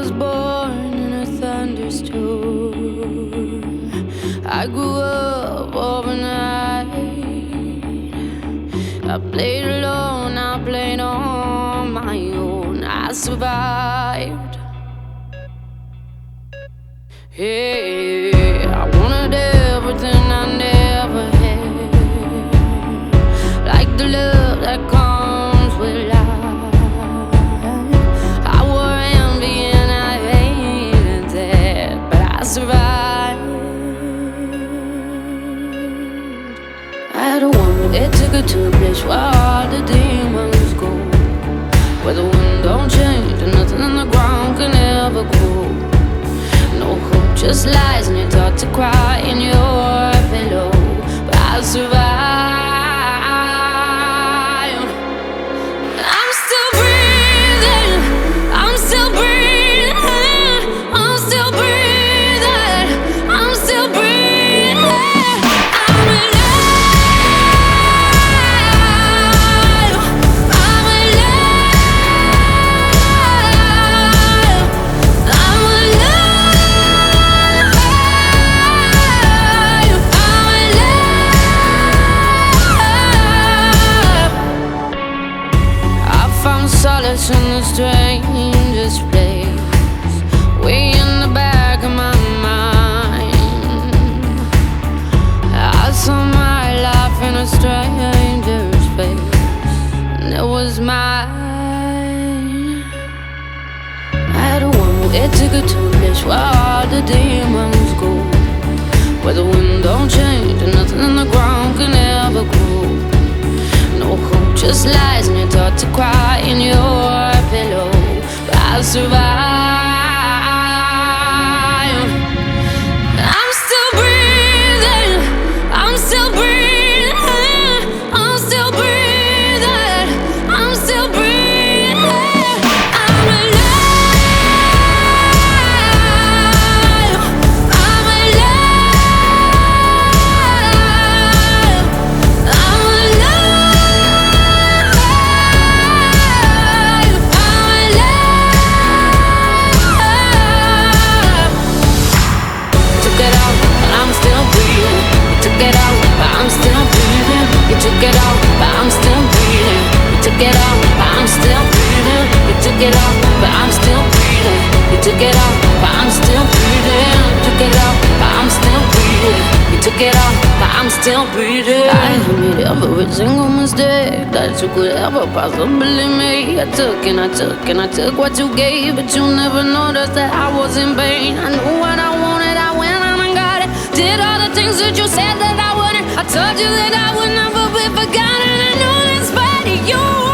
was born in a thunderstorm. I grew up overnight. I played alone, I played on my own. I survived. Hey, I wanted everything I never had, like the love that comes with life. I wore envy and I hated that, but I survived. I had a woman that took her to a place where all the demons go, where the wind don't change and nothing on the ground can ever grow. No hope, just lies, and you're taught to cry in your pillow. But I survived. I'm still breathing. I'm still breathing. I'm still breathing. I'm still breathing. I'm alive. I'm alive. I'm alive. Found solace in the strangest place, way in the back of my mind. I saw my life in a stranger's face, and it was mine. I had a woman that took her to a place where all the demons go, where the wind don't change and nothing on the ground can ever grow. No hope, just lies, and you're taught to cry in your pillow. But I survived. I'm still breathing. I'm still breathing. I'm still breathing. I'm still breathing. I'm alive. I'm alive. I'm alive. Took it out, but I'm still breathing. You took it out, but I'm still breathing. You took it out, but I'm still breathing. You took it out, but I'm still breathing. You took it out, but I'm still breathing. You took it out, but I'm still breathing. You took it out, but I'm still breathing. You took it out, but I'm still breathing. I made every single mistake that you could ever possibly make. I took and I took and I took what you gave, but you never noticed that I was in pain. I knew what I wanted, I went out and got it. Did all the things that you said that I wouldn't. I told you that I would never be forgotten. I know that's part of you.